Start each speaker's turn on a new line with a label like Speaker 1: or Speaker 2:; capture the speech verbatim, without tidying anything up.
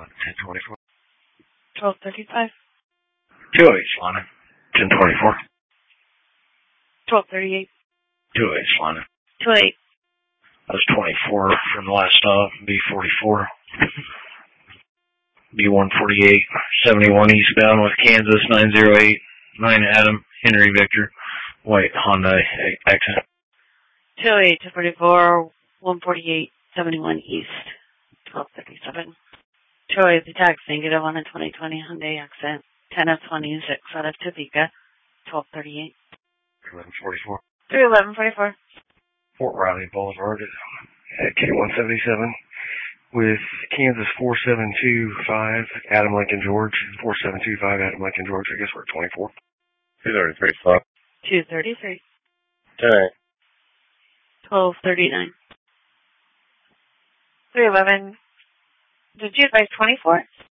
Speaker 1: ten twenty-four.
Speaker 2: twelve thirty-five.
Speaker 1: two oh eight, Solana. ten twenty-four.
Speaker 2: twelve thirty-eight.
Speaker 1: two oh eight, Solana.
Speaker 2: two oh eight.
Speaker 1: That was twenty-four from the last stop. B forty-four. B one forty-eight. seventy-one eastbound with Kansas. nine oh eight. nine Adam. Henry Victor. White Honda Accent.
Speaker 2: two oh eight, two forty-four. one forty-eight. seventy-one east. twelve thirty-seven. two oh eight, the tax negative on a twenty twenty Hyundai Accent. ten of twenty-six out of Topeka. twelve thirty-eight.
Speaker 1: eleven forty-four.
Speaker 2: three eleven forty-four.
Speaker 1: Fort Riley Boulevard at K one seventy-seven with Kansas four seven two five, Adam Lincoln George. four seven two five, Adam Lincoln George. I guess we're at twenty-four.
Speaker 3: two thirty-three, stop.
Speaker 2: two thirty-three.
Speaker 3: ten.
Speaker 2: twelve thirty-nine.
Speaker 4: three eleven. Did you advise twenty-four?